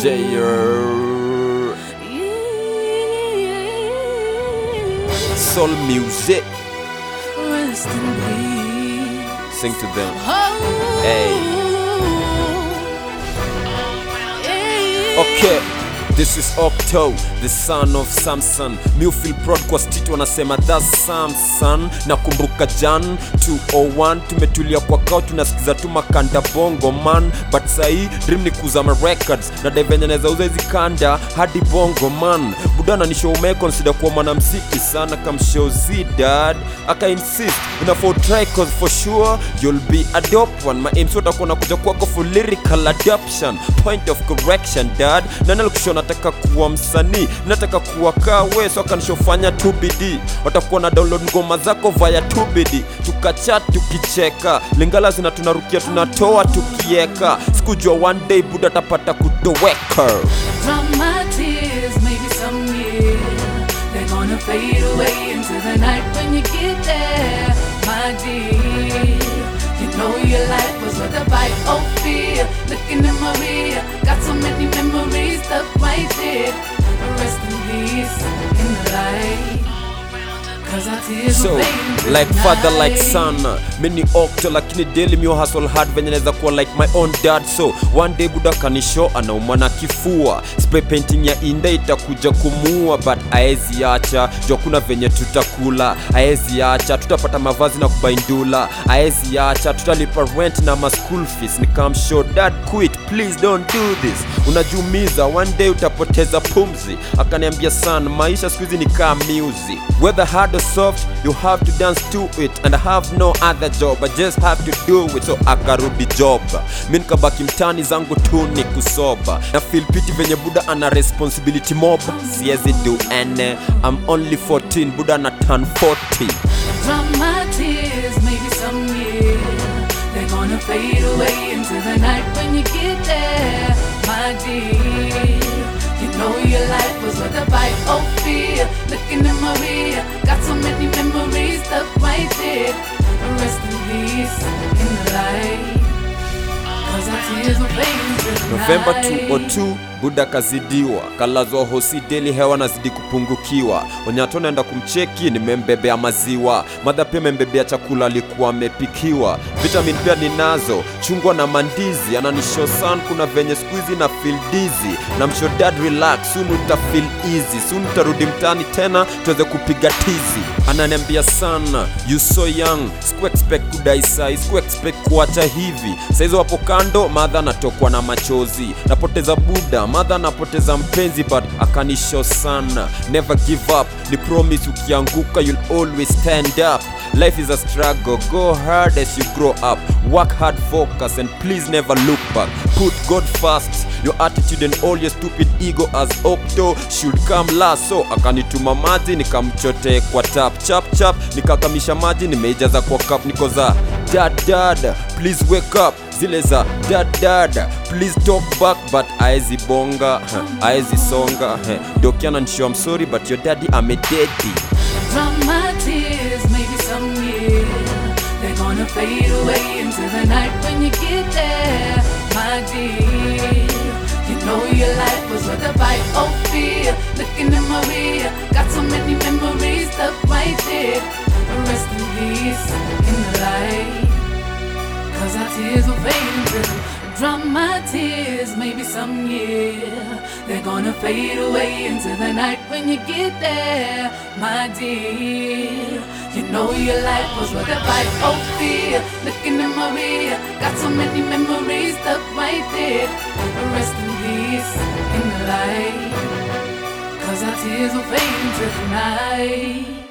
Jayer Soul Music. Rest in peace. Sing to them. Oh. Hey. Okay. This is Octo, the son of Samson. Mi feel proud kwa street wanasema that's Samson. Nakumbuka Jan 201 tumetulia kwa kao tunasikiza tu makanda bongo man. But sahi dream ni kuzama records na devenya neza uza hizi kanda hadi bongo man. Budana ni show ume consider kuwa mwanamuziki sana kama show Z dad. Aka insist unafo try cause for sure you'll be a dope one. My aim sota kuna kuja kwako for lyrical adoption. Point of correction dad. Na nalikushona nataka kuwa msanii, nataka kuwa kawe, so kanishofanya 2BD. Watakuwa na download ngoma zako via 2BD. Tukachat tukicheka, lingala zina tunarukia tunatoa tukieka. Sikujua one day buda tapata kudoweka. From my tears, maybe some year they're gonna fade away into the night when you get there, my dear. You know your life was worth a bite of fear. Looking in my rear, got so many memories stuck right there. Rest in peace in the light. So, like father, like son. Mini Octo lakini daily mi hustle hard venye neza kuwa like my own dad. So, one day buda kanisho anaumwa na kifua. Spray painting ya inda itakuja kumua. But aezi acha, jua kuna venye tutakula. Aezi acha, tutapata mavazi na kubaindula. Aezi acha, tutalipa rent na ma school fees. Nikam show dad quit, please don't do this. Unajumiza, one day utapoteza pumzi. Akaniambia son, maisha squeezy ni kaa music. Whether hard or soft, you have to dance to it. And I have no other job, I just have to do it. So akarudi job. Min kabaki mtani zangu tu ni kusoba. Na feel pity venye buda ana responsibility mob. Siezi do ene, I'm only 14, buda na turn 40. From my tears, maybe some year they're gonna fade away into the night when you get there, my dear. You know your life was worth a bite of fear. Looking in my rear, got so many memories stuck right there. Rest in peace in the light. Cause our tears were fading to the November night. 202 buda kazidiwa, kalazwa hosi daily hewa nazidi kupungukiwa. Onyato naenda kumcheki nimembebea maziwa. Mother pia membebea chakula alikuwa amepikiwa. Vitamin pia ninazo, chungwa na mandizi. Ananishow san kuna venye squeezy na feel dizzy. Na mshow dad relax, soon uta feel easy. Soon utarudi mtani tena, tuweze kupiga tizi. Ananiambia sana, you so young, siku expect kudai sai, siku expect kuacha hivi. Saizo wapo kando, mother natokwa na machozi. Napoteza buda, mother napoteza mpenzi. But akanishow sana, never give up. Ni promise ukianguka, you'll always stand up. Life is a struggle, go hard as you grow up. Work hard, focus, and please never look back. Put God first, your attitude and all your stupid ego as Octo should come last. So akanituma maji, nikamchote kwa tap. Chap chap, nikakamisha maji, nimeijaza kwa cup. Niko za dad, please wake up. Zile za dad, please talk back. But aezi bonga, aezi songa. Dokiana nisho I'm sorry, but your daddy ame daddy. From my tears, maybe some year they're gonna fade away into the night when you get there, my dear. You know your life was worth a bite of fear. Looking in my rear, got so many memories stuck right there. Rest in peace in the light. Cause our tears will fade into Drum my tears, maybe some year they're gonna fade away into the night when you get there, my dear. You know your life was worth a bite of fear. Looking in my rear, got so many memories stuck right there. Rest in peace in the light. Cause our tears will fade into the night.